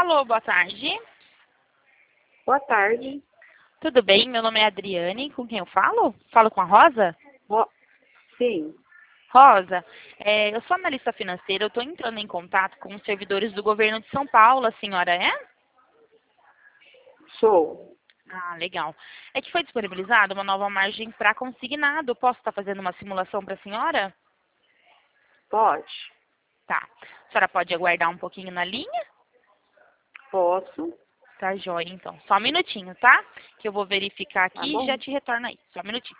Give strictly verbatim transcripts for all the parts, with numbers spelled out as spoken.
Alô, boa tarde. Boa tarde. Tudo bem? Meu nome é Adriane. Com quem eu falo? Falo com a Rosa? Bo... Sim. Rosa, é, eu sou analista financeira. Eu estou entrando em contato com os servidores do governo de São Paulo. A senhora é? Sou. Ah, legal. É que foi disponibilizada uma nova margem para consignado. Posso estar fazendo uma simulação para a senhora? Pode. Tá. A senhora pode aguardar um pouquinho na linha? Posso. Tá joia, então. Só um minutinho, tá? Que eu vou verificar Tá aqui e bom? já te retorno aí. Só um minutinho.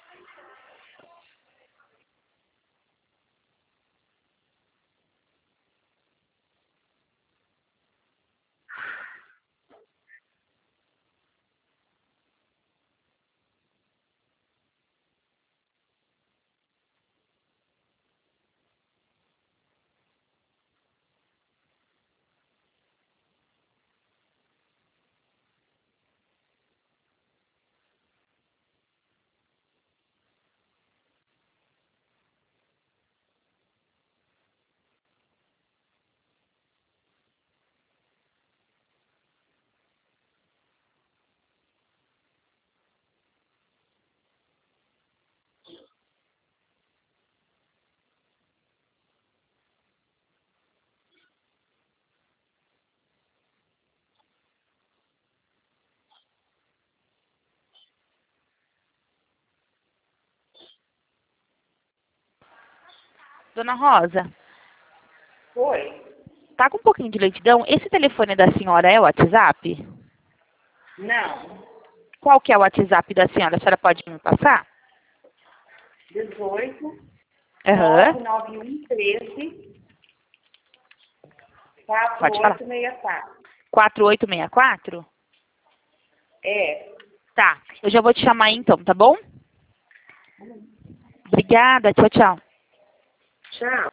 Dona Rosa, Oi. tá com um pouquinho de lentidão? Esse telefone da senhora é o WhatsApp? Não. Qual que é o WhatsApp da senhora? A senhora pode me passar? dezoito, Aham. nove nove um, treze, quatro Pode falar. oito seis quatro. quatro oito seis quatro? É. Tá. Eu já vou te chamar aí então, tá bom? Obrigada. Tchau, tchau. Tchau.